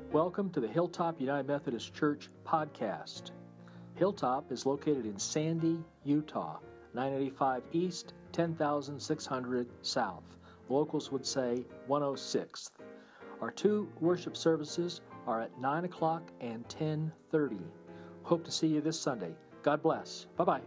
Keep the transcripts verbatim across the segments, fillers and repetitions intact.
Welcome to the Hilltop United Methodist Church podcast. Hilltop is located in Sandy, Utah, nine eighty-five East, ten thousand six hundred South. Locals would say one oh sixth. Our two worship services are at nine o'clock and ten thirty. Hope to see you this Sunday. God bless. Bye-bye.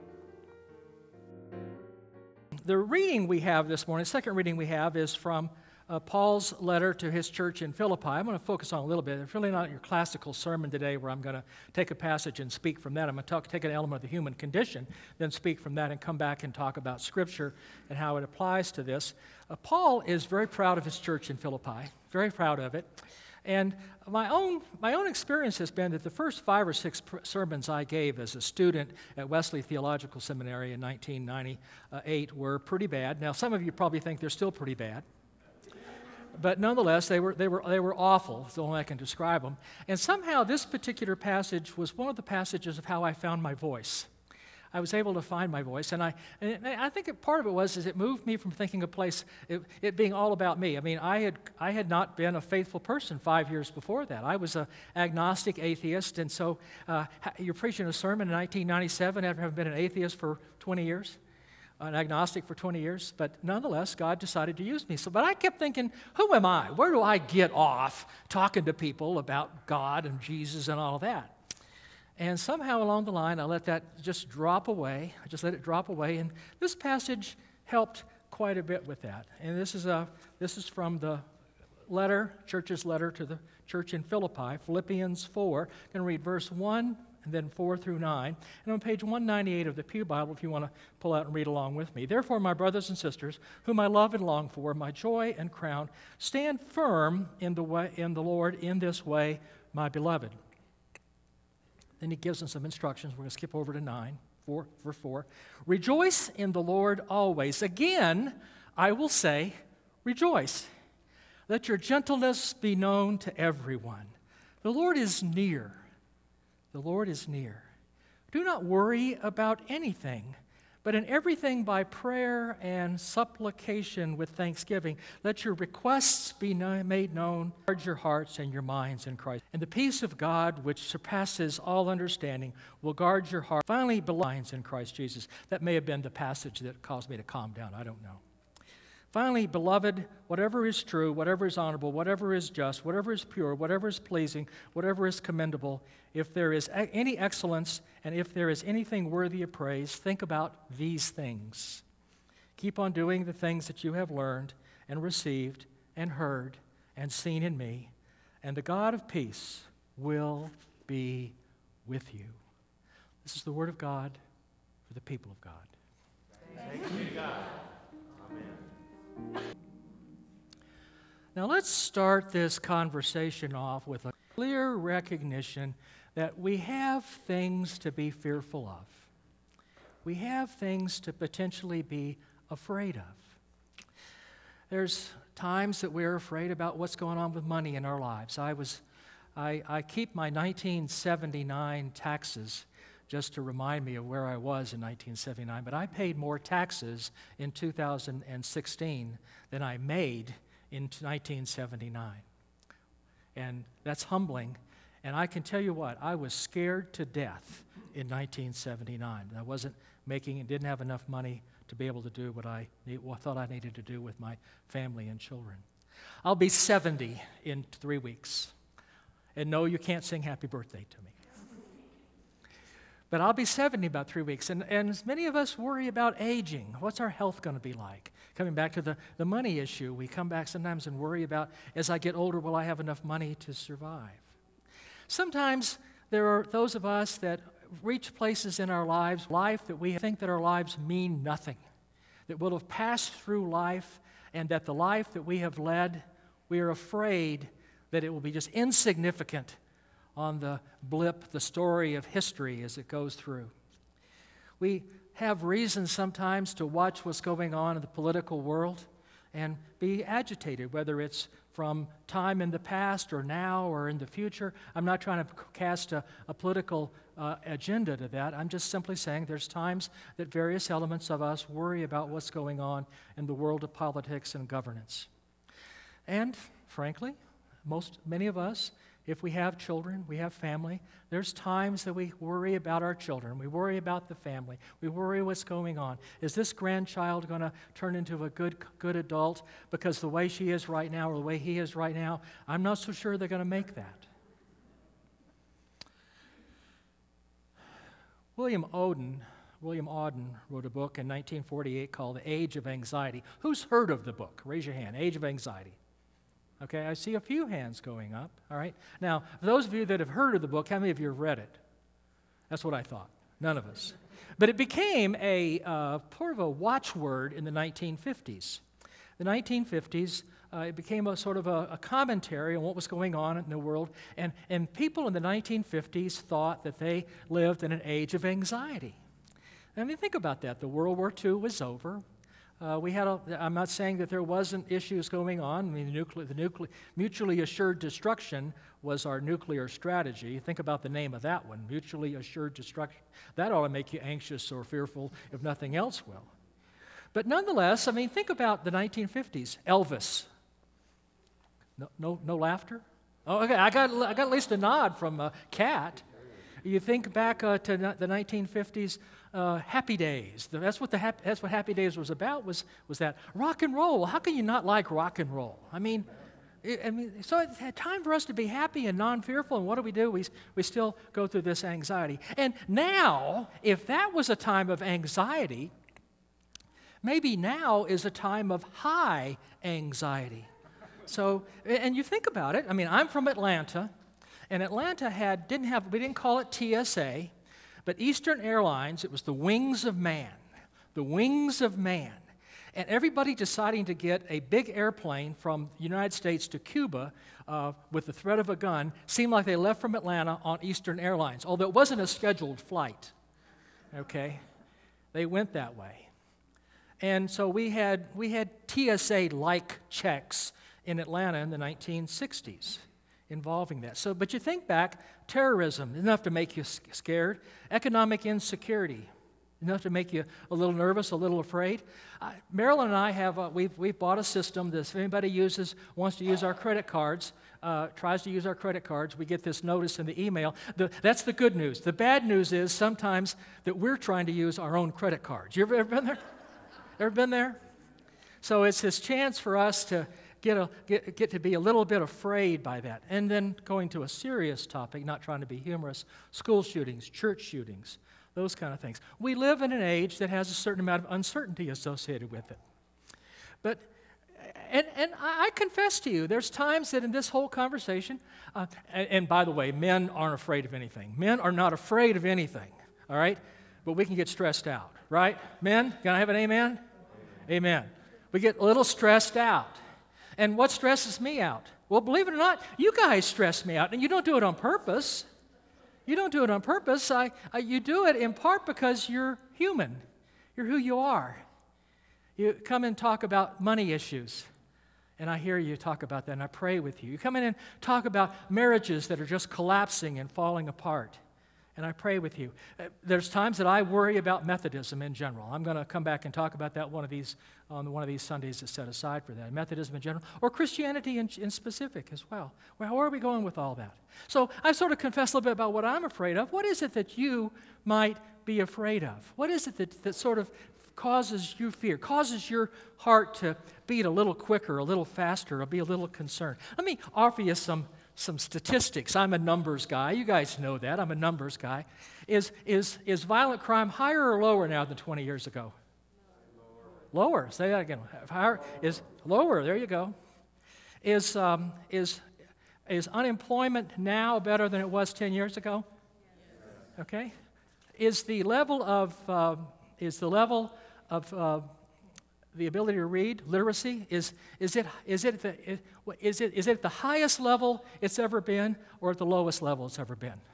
The reading we have this morning, the second reading we have is from uh, Paul's letter to his church in Philippi. I'm going to focus on a little bit. It's really not your classical sermon today where I'm going to take a passage and speak from that. I'm going to talk, take an element of the human condition, then speak from that and come back and talk about Scripture and how it applies to this. Uh, Paul is very proud of his church in Philippi, very proud of it. And my own my own experience has been that the first five or six pr- sermons I gave as a student at Wesley Theological Seminary in nineteen ninety-eight were pretty bad. Now, some of you probably think they're still pretty bad, but nonetheless, they were they were they were awful. Is the only way I can describe them. And somehow, this particular passage was one of the passages of how I found my voice. I was able to find my voice, and I and I think it, part of it was is it moved me from thinking a place it, it being all about me. I mean, I had I had not been a faithful person five years before that. I was an agnostic atheist, and so uh, you're preaching a sermon in nineteen ninety-seven after having been an atheist for twenty years, an agnostic for twenty years. But nonetheless, God decided to use me. So, but I kept thinking, who am I? Where do I get off talking to people about God and Jesus and all of that? And somehow along the line, I let that just drop away. I just let it drop away. And this passage helped quite a bit with that. And this is a this is from the letter, church's letter to the church in Philippi, Philippians four. I'm going to read verse one and then four through nine. And on page one ninety-eight of the Pew Bible, if you want to pull out and read along with me. Therefore, my brothers and sisters, whom I love and long for, my joy and crown, stand firm in the way in the Lord in this way, my beloved. Then he gives them some instructions. We're going to skip over to nine, four, verse four. Rejoice in the Lord always. Again, I will say, rejoice. Let your gentleness be known to everyone. The Lord is near. The Lord is near. Do not worry about anything, but in everything by prayer and supplication with thanksgiving, let your requests be made known. Guard your hearts and your minds in Christ. And the peace of God, which surpasses all understanding, will guard your heart. Finally, belongs in Christ Jesus. That may have been the passage that caused me to calm down. I don't know. Finally, beloved, whatever is true, whatever is honorable, whatever is just, whatever is pure, whatever is pleasing, whatever is commendable, if there is any excellence and if there is anything worthy of praise, think about these things. Keep on doing the things that you have learned and received and heard and seen in me, and the God of peace will be with you. This is the word of God for the people of God. Thanks be to God. Now let's start this conversation off with a clear recognition that we have things to be fearful of. We have things to potentially be afraid of. There's times that we're afraid about what's going on with money in our lives. I was, I, I keep my nineteen seventy-nine taxes just to remind me of where I was in nineteen seventy-nine, but I paid more taxes in two thousand sixteen than I made in nineteen seventy-nine. And that's humbling. And I can tell you what, I was scared to death in nineteen seventy-nine. I wasn't making and didn't have enough money to be able to do what I need, what I thought I needed to do with my family and children. I'll be seventy in three weeks. And no, you can't sing happy birthday to me. But I'll be seventy about three weeks. And, and many of us worry about aging. What's our health going to be like? Coming back to the, the money issue, we come back sometimes and worry about, as I get older, will I have enough money to survive? Sometimes there are those of us that reach places in our lives, life that we think that our lives mean nothing, that we'll have passed through life, and that the life that we have led, we are afraid that it will be just insignificant on the blip, the story of history as it goes through. We have reasons sometimes to watch what's going on in the political world and be agitated, whether it's from time in the past or now or in the future. I'm not trying to cast a, a political uh, agenda to that. I'm just simply saying there's times that various elements of us worry about what's going on in the world of politics and governance. And frankly, most, many of us, if we have children, we have family, there's times that we worry about our children. We worry about the family. We worry what's going on. Is this grandchild going to turn into a good, good adult because the way she is right now or the way he is right now, I'm not so sure they're going to make that. William Auden, William Auden wrote a book in nineteen forty-eight called The Age of Anxiety. Who's heard of the book? Raise your hand. Age of Anxiety. Okay, I see a few hands going up, all right? Now, those of you that have heard of the book, how many of you have read it? That's what I thought. None of us. But it became a uh, sort of a watchword in the nineteen fifties. The nineteen fifties, uh, it became a sort of a, a commentary on what was going on in the world, and, and people in the nineteen fifties thought that they lived in an age of anxiety. I mean, think about that. The World War Two was over. Uh, we had a, I'm not saying that there wasn't issues going on. I mean, the, nuclear, the nuclear, mutually assured destruction was our nuclear strategy. Think about the name of that one, mutually assured destruction. That ought to make you anxious or fearful, if nothing else will. But nonetheless, I mean, think about the nineteen fifties. Elvis. No, no, no laughter? Oh, okay. I got, I got at least a nod from uh, Kat. You think back uh, to the nineteen fifties. Uh, Happy Days. That's what the hap- that's what Happy Days was about. Was was that rock and roll? How can you not like rock and roll? I mean, it, I mean, so it's time for us to be happy and non-fearful. And what do we do? We we still go through this anxiety. And now, if that was a time of anxiety, maybe now is a time of high anxiety. So, and you think about it. I mean, I'm from Atlanta, and Atlanta had didn't have we didn't call it T S A. But Eastern Airlines, it was the wings of man, the wings of man. And everybody deciding to get a big airplane from the United States to Cuba uh, with the threat of a gun seemed like they left from Atlanta on Eastern Airlines, although it wasn't a scheduled flight, okay? They went that way. And so we had, we had T S A-like checks in Atlanta in the nineteen sixties. Involving that. So, but you think back, terrorism, enough to make you scared. Economic insecurity, enough to make you a little nervous, a little afraid. Uh, Marilyn and I have, uh, we've, we've bought a system that if anybody uses, wants to use our credit cards, uh, tries to use our credit cards, we get this notice in the email. The, that's the good news. The bad news is sometimes that we're trying to use our own credit cards. You ever, ever been there? Ever been there? So it's this chance for us to Get, a, get, get to be a little bit afraid by that. And then going to a serious topic, not trying to be humorous, school shootings, church shootings, those kind of things. We live in an age that has a certain amount of uncertainty associated with it. But, and, and I confess to you, there's times that in this whole conversation, uh, and, and by the way, men aren't afraid of anything. Men are not afraid of anything, all right? But we can get stressed out, right? Men, can I have an amen? Amen. We get a little stressed out. And what stresses me out? Well, believe it or not, you guys stress me out, and you don't do it on purpose. You don't do it on purpose. I, I, you do it in part because you're human. You're who you are. You come and talk about money issues, and I hear you talk about that, and I pray with you. You come in and talk about marriages that are just collapsing and falling apart, and I pray with you. Uh, there's times that I worry about Methodism in general. I'm going to come back and talk about that one of these on one of these Sundays that's set aside for that. Methodism in general, or Christianity in, in specific as well. Well, where are we going with all that? So I sort of confess a little bit about what I'm afraid of. What is it that you might be afraid of? What is it that, that sort of causes you fear, causes your heart to beat a little quicker, a little faster, or be a little concerned? Let me offer you some Some statistics. I'm a numbers guy. You guys know that. I'm a numbers guy. Is, is, is violent crime higher or lower now than twenty years ago? Lower. Lower. Say that again. Higher is lower. There you go. Is, um, is, is unemployment now better than it was ten years ago? Okay. Is the level of, uh, is the level of uh, the ability to read, literacy, is, is, it, is, it the, is, it, is it the highest level it's ever been or at the lowest level it's ever been?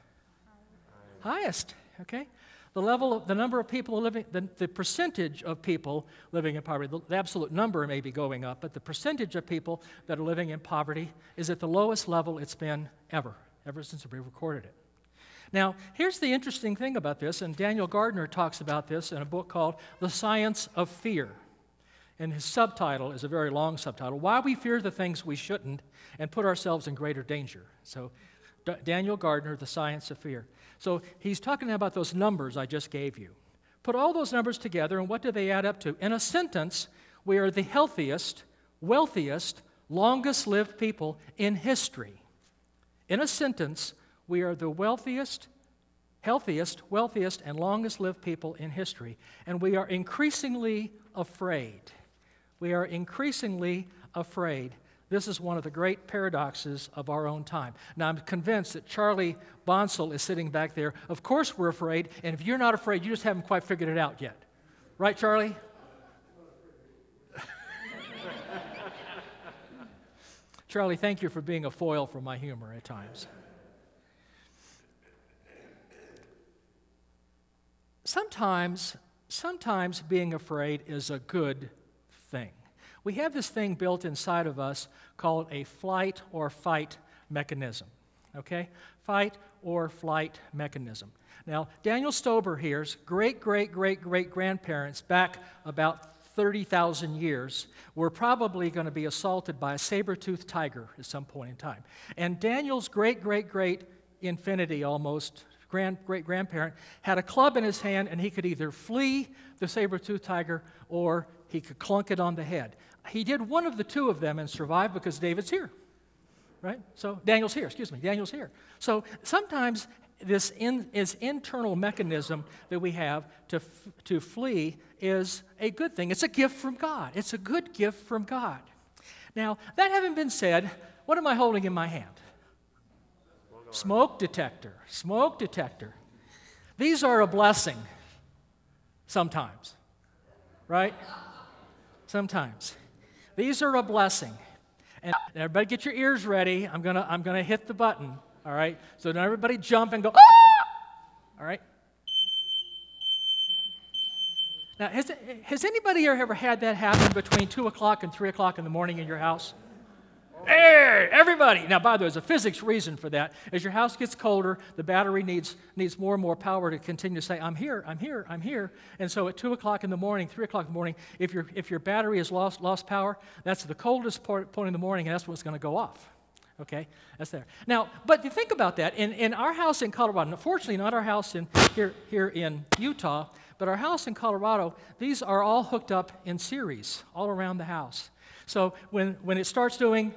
Highest, okay? The level of, the number of people living, the, the percentage of people living in poverty, the, the absolute number may be going up, but the percentage of people that are living in poverty is at the lowest level it's been ever, ever since we recorded it. Now, here's the interesting thing about this, and Daniel Gardner talks about this in a book called The Science of Fear. And his subtitle is a very long subtitle, Why We Fear the Things We Shouldn't and Put Ourselves in Greater Danger. So D- Daniel Gardner, The Science of Fear. So he's talking about those numbers I just gave you. Put all those numbers together, and what do they add up to? In a sentence, we are the healthiest, wealthiest, longest-lived people in history. In a sentence, we are the wealthiest, healthiest, wealthiest, and longest-lived people in history. And we are increasingly afraid. We are increasingly afraid. This is one of the great paradoxes of our own time. Now, I'm convinced that Charlie Bonsall is sitting back there. Of course we're afraid, and if you're not afraid, you just haven't quite figured it out yet. Right, Charlie? Charlie, thank you for being a foil for my humor at times. Sometimes, sometimes being afraid is a good thing. We have this thing built inside of us called a flight or fight mechanism, okay? Fight or flight mechanism. Now, Daniel Stober here's great, great, great, great grandparents back about thirty thousand years were probably going to be assaulted by a saber-toothed tiger at some point in time. And Daniel's great, great, great infinity almost grand, great-grandparent had a club in his hand, and he could either flee the saber-toothed tiger or he could clunk it on the head. He did one of the two of them and survived because David's here, right? So Daniel's here, excuse me, Daniel's here. So sometimes this, in, this internal mechanism that we have to, f- to flee is a good thing. It's a gift from God. It's a good gift from God. Now, that having been said, what am I holding in my hand? Smoke detector, smoke detector. These are a blessing sometimes, right? Sometimes. These are a blessing. And everybody get your ears ready. I'm going to I'm going to hit the button, all right? So now everybody jump and go, ah! All right? Now, has, has anybody ever had that happen between two o'clock and three o'clock in the morning in your house? Hey, everybody! Now, by the way, there's a physics reason for that. As your house gets colder, the battery needs needs more and more power to continue to say, I'm here, I'm here, I'm here. And so at two o'clock in the morning, three o'clock in the morning, if, your if your battery has lost, lost power, that's the coldest part, point in the morning, and that's when it's going to go off. Okay? That's there. Now, but you think about that. In, in our house in Colorado, unfortunately not our house in here, here in Utah, but our house in Colorado, these are all hooked up in series all around the house. So when, when it starts doing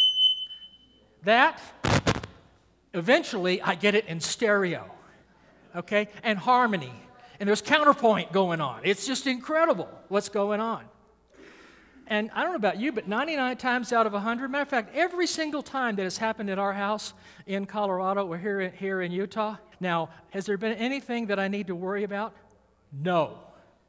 that, eventually I get it in stereo, okay, and harmony, and there's counterpoint going on. It's just incredible what's going on. And I don't know about you, but ninety-nine times out of one hundred, matter of fact, every single time that has happened at our house in Colorado or here in, here in Utah, now, has there been anything that I need to worry about? No.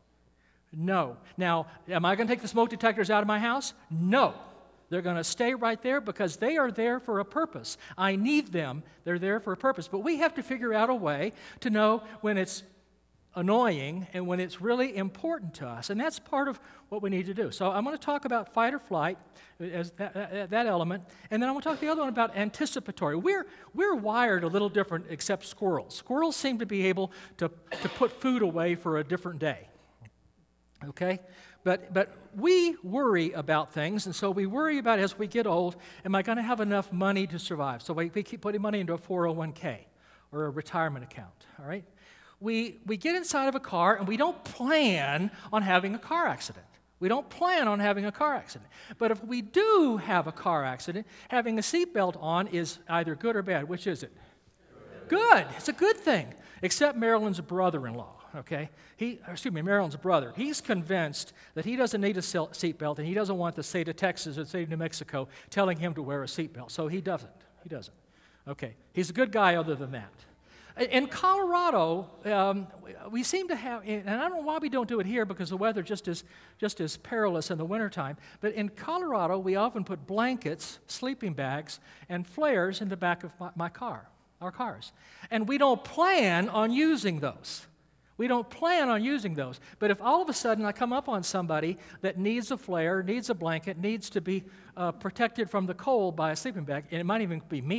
No. Now, am I going to take the smoke detectors out of my house? No. They're going to stay right there because they are there for a purpose. I need them. They're there for a purpose. But we have to figure out a way to know when it's annoying and when it's really important to us. And that's part of what we need to do. So I'm going to talk about fight or flight as that, that, that element. And then I'm going to talk the other one about anticipatory. We're, we're wired a little different except squirrels. Squirrels seem to be able to, to put food away for a different day. Okay? But but we worry about things, and so we worry about as we get old, am I going to have enough money to survive? So we, we keep putting money into a four oh one k or a retirement account, all right? We, we get inside of a car, and we don't plan on having a car accident. We don't plan on having a car accident. But if we do have a car accident, having a seatbelt on is either good or bad. Which is it? Good. It's a good thing, except Marilyn's brother-in-law. Okay, he, excuse me, Marilyn's brother. He's convinced that he doesn't need a seatbelt, and he doesn't want the state of Texas or the state of New Mexico telling him to wear a seatbelt. So he doesn't. He doesn't. Okay, he's a good guy other than that. In Colorado, um, we seem to have, and I don't know why we don't do it here because the weather just is just as perilous in the wintertime, but in Colorado, we often put blankets, sleeping bags, and flares in the back of my, my car, our cars. And we don't plan on using those. We don't plan on using those. But if all of a sudden I come up on somebody that needs a flare, needs a blanket, needs to be uh, protected from the cold by a sleeping bag, and it might even be me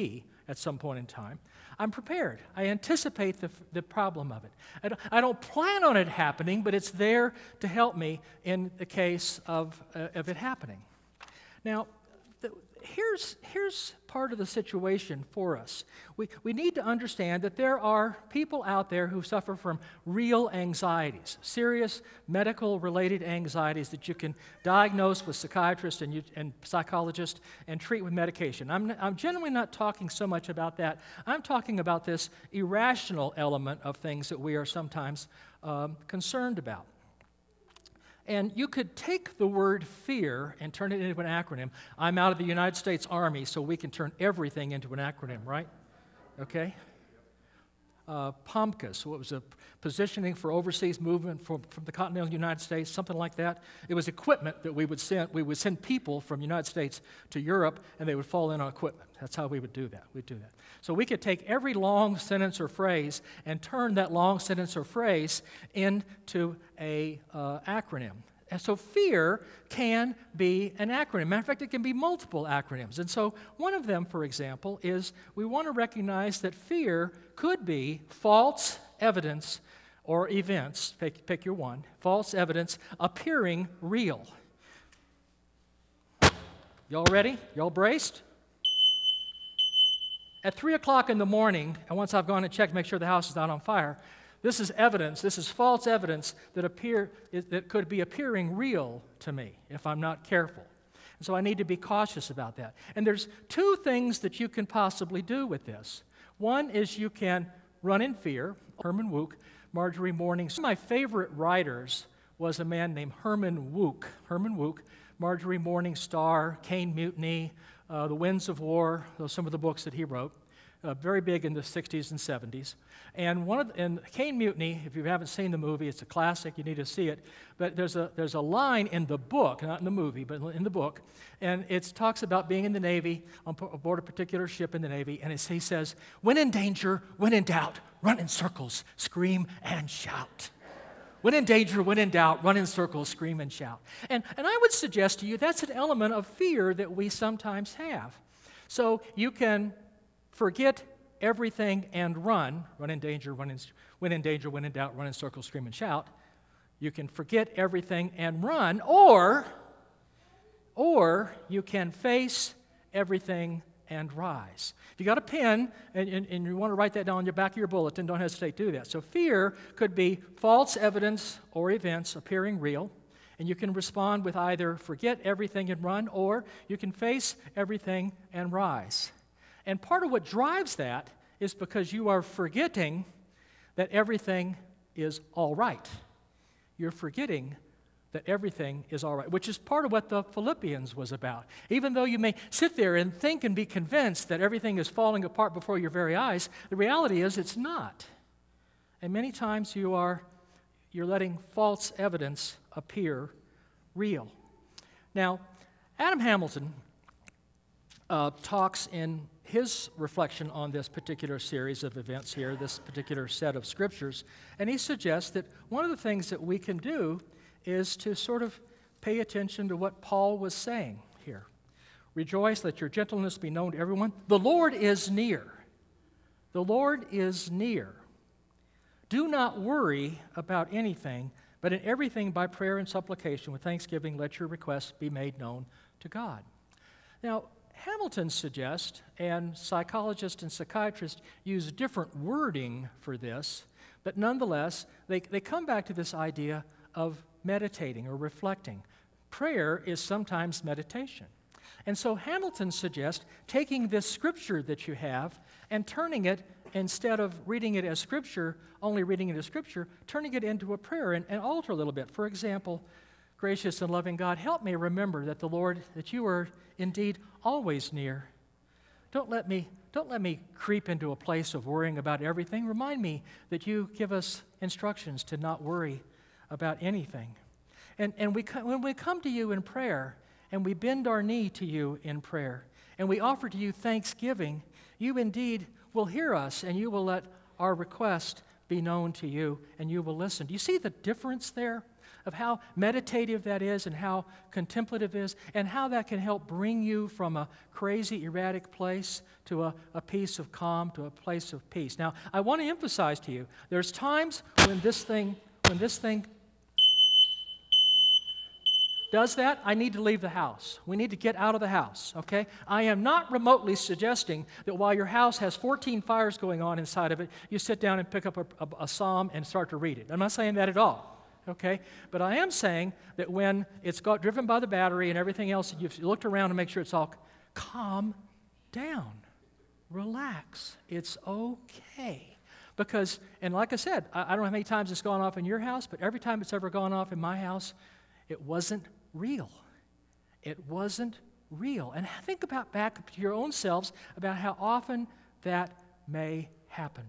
at some point in time. I'm prepared. I anticipate the, the problem of it. I don't, I don't plan on it happening, but it's there to help me in the case of, uh, of it happening. Now, the, here's, here's part of the situation for us. We, we need to understand that there are people out there who suffer from real anxieties, serious medical-related anxieties that you can diagnose with psychiatrists and, you, and psychologists and treat with medication. I'm, I'm generally not talking so much about that. I'm talking about this irrational element of things that we are sometimes um, concerned about. And you could take the word fear and turn it into an acronym. I'm out of the United States Army, so we can turn everything into an acronym, right? Okay? Uh, POMCUS, what was a positioning for overseas movement from, from the continental United States, something like that. It was equipment that we would send. We would send people from the United States to Europe, and they would fall in on equipment. That's how we would do that. We'd do that. So we could take every long sentence or phrase and turn that long sentence or phrase into a uh, acronym. And so fear can be an acronym. Matter of fact, it can be multiple acronyms. And so one of them, for example, is we want to recognize that fear could be false evidence or events, pick, pick your one, false evidence appearing real. Y'all ready? Y'all braced? At three o'clock in the morning, and once I've gone and checked to make sure the house is not on fire, this is evidence, this is false evidence that appear that could be appearing real to me if I'm not careful. And so I need to be cautious about that. And there's two things that you can possibly do with this. One is you can run in fear. Herman Wouk, Marjorie Morning. One of my favorite writers was a man named Herman Wouk. Herman Wouk, Marjorie Morning Star, Caine Mutiny, uh, The Winds of War, those are some of the books that he wrote. Uh, very big in the sixties and seventies. And one of the, and Caine Mutiny, if you haven't seen the movie, it's a classic, you need to see it. But there's a there's a line in the book, not in the movie, but in the book, and it talks about being in the Navy, on board a particular ship in the Navy, and it, he says, when in danger, when in doubt, run in circles, scream and shout. When in danger, when in doubt, run in circles, scream and shout. And, and I would suggest to you that's an element of fear that we sometimes have. So you can forget everything and run, run in danger, run in, when in danger, when in doubt, run in circles, scream and shout. You can forget everything and run, or, or you can face everything and rise. If you got a pen and, and, and you want to write that down on your back of your bulletin, don't hesitate to do that. So fear could be false evidence or events appearing real, and you can respond with either forget everything and run, or you can face everything and rise. And part of what drives that is because you are forgetting that everything is all right. You're forgetting that everything is all right, which is part of what the Philippians was about. Even though you may sit there and think and be convinced that everything is falling apart before your very eyes, the reality is it's not. And many times you are you're letting false evidence appear real. Now, Adam Hamilton uh, talks in his reflection on this particular series of events here, this particular set of scriptures, and he suggests that one of the things that we can do is to sort of pay attention to what Paul was saying here. Rejoice, let your gentleness be known to everyone. The Lord is near. The Lord is near. Do not worry about anything, but in everything by prayer and supplication with thanksgiving let your requests be made known to God. Now, Hamilton suggests, and psychologists and psychiatrists use different wording for this, but nonetheless, they, they come back to this idea of meditating or reflecting. Prayer is sometimes meditation. And so Hamilton suggests taking this scripture that you have and turning it, instead of reading it as scripture, only reading it as scripture, turning it into a prayer and, and alter a little bit. For example, gracious and loving God, help me remember that the Lord, that you are indeed always near. Don't let me, don't let me creep into a place of worrying about everything. Remind me that you give us instructions to not worry about anything. And, and we, when we come to you in prayer and we bend our knee to you in prayer and we offer to you thanksgiving, you indeed will hear us and you will let our request be known to you and you will listen. Do you see the difference there? of how meditative that is and how contemplative is, and how that can help bring you from a crazy, erratic place to a, a piece of calm, to a place of peace. Now, I want to emphasize to you, there's times when this thing, when this thing does that, I need to leave the house. We need to get out of the house, okay? I am not remotely suggesting that while your house has fourteen fires going on inside of it, you sit down and pick up a, a, a psalm and start to read it. I'm not saying that at all, okay? But I am saying that when it's got driven by the battery and everything else, you've looked around to make sure it's all calm down, relax. It's okay. Because, and like I said, I, I don't know how many times it's gone off in your house, but every time it's ever gone off in my house, it wasn't real. It wasn't real. And think about back to your own selves about how often that may happen.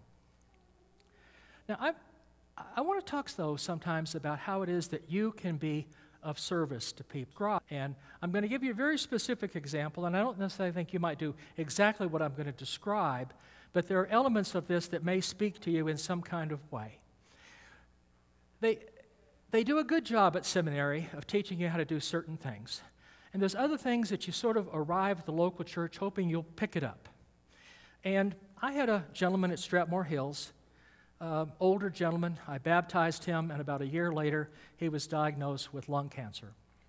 Now, I I want to talk, though, sometimes about how it is that you can be of service to people. And I'm going to give you a very specific example, and I don't necessarily think you might do exactly what I'm going to describe, but there are elements of this that may speak to you in some kind of way. They... They do a good job at seminary of teaching you how to do certain things. And there's other things that you sort of arrive at the local church hoping you'll pick it up. And I had a gentleman at Strapmore Hills, uh, older gentleman. I baptized him, and about a year later, he was diagnosed with lung cancer.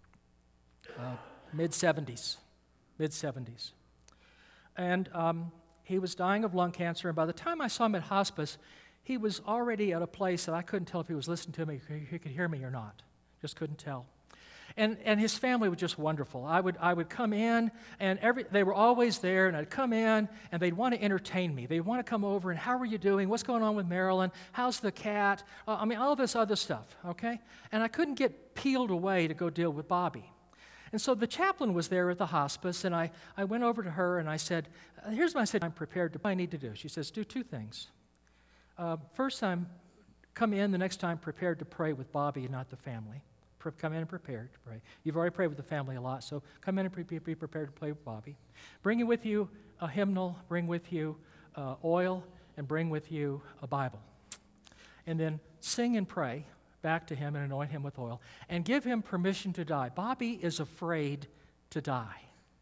Uh, mid-seventies, mid-seventies. And um, he was dying of lung cancer, and by the time I saw him at hospice, he was already at a place that I couldn't tell if he was listening to me, if he could hear me or not. Just couldn't tell. And and his family was just wonderful. I would I would come in, and every they were always there, and I'd come in, and they'd want to entertain me. They'd want to come over, and how are you doing? What's going on with Marilyn? How's the cat? Uh, I mean, all this other stuff, okay? And I couldn't get peeled away to go deal with Bobby. And so the chaplain was there at the hospice, and I, I went over to her, and I said, here's what I said, I'm prepared to, what I need to do. She says, do two things. Uh, first time, come in the next time prepared to pray with Bobby and not the family. Pre- come in and prepared to pray. You've already prayed with the family a lot, so come in and pre- be prepared to pray with Bobby. Bring with you a hymnal, bring with you uh, oil, and bring with you a Bible. And then sing and pray back to him and anoint him with oil, and give him permission to die. Bobby is afraid to die.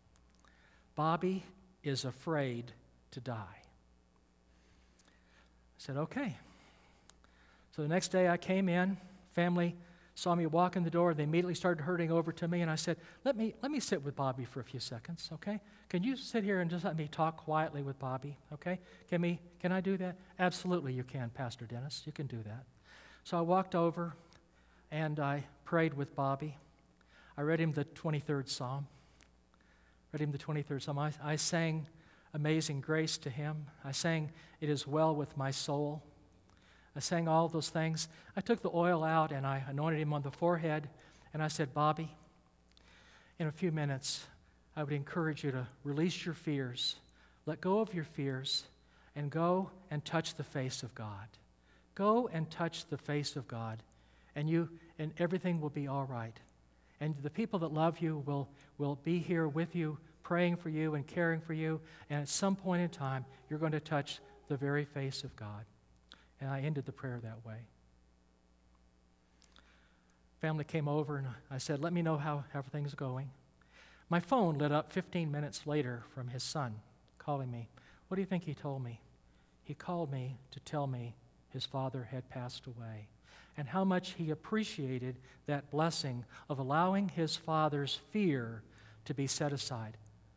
Bobby is afraid to die. I said, okay. So the next day I came in, family saw me walk in the door, they immediately started hurrying over to me, and I said, let me let me sit with Bobby for a few seconds, okay? Can you sit here and just let me talk quietly with Bobby, okay? Can me can I do that? Absolutely you can, Pastor Dennis, you can do that. So I walked over and I prayed with Bobby. I read him the twenty-third Psalm. Read him the twenty-third Psalm. I, I sang Amazing Grace to him. I sang, It Is Well With My Soul. I sang all those things. I took the oil out and I anointed him on the forehead, and I said, Bobby, in a few minutes, I would encourage you to release your fears, let go of your fears, and go and touch the face of God. Go and touch the face of God, and you and everything will be all right. And the people that love you will, will be here with you, praying for you and caring for you, and at some point in time, you're going to touch the very face of God. And I ended the prayer that way. Family came over, and I said, let me know how everything's going. My phone lit up fifteen minutes later from his son calling me. What do you think he told me? He called me to tell me his father had passed away, and how much he appreciated that blessing of allowing his father's fear to be set aside.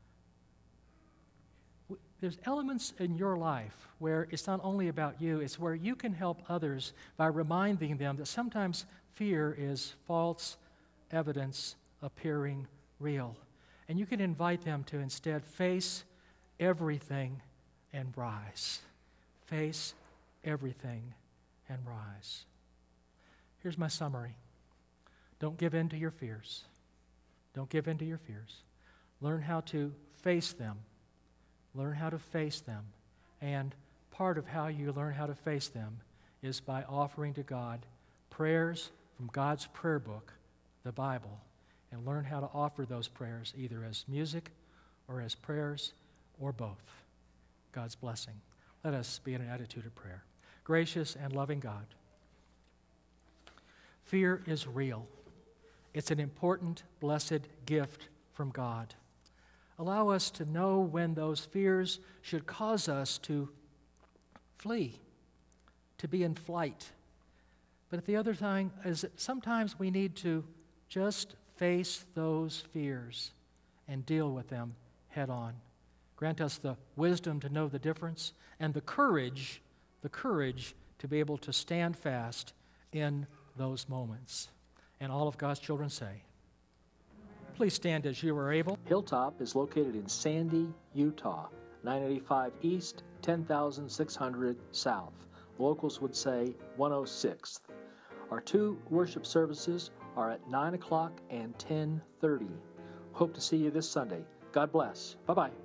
There's elements in your life where it's not only about you, it's where you can help others by reminding them that sometimes fear is false evidence appearing real. And you can invite them to instead face everything and rise. Face everything and rise. Here's my summary. Don't give in to your fears. Don't give in to your fears. Learn how to face them. Learn how to face them. And part of how you learn how to face them is by offering to God prayers from God's prayer book, the Bible, and learn how to offer those prayers either as music or as prayers or both. God's blessing. Let us be in an attitude of prayer. Gracious and loving God, fear is real. It's an important, blessed gift from God. Allow us to know when those fears should cause us to flee, to be in flight. But the other thing is that sometimes we need to just face those fears and deal with them head on. Grant us the wisdom to know the difference and the courage, the courage to be able to stand fast in those moments. And all of God's children say, please stand as you are able. Hilltop is located in Sandy, Utah, nine eighty-five East, ten thousand six hundred South. Locals would say one oh sixth. Our two worship services are at nine o'clock and ten thirty. Hope to see you this Sunday. God bless. Bye-bye.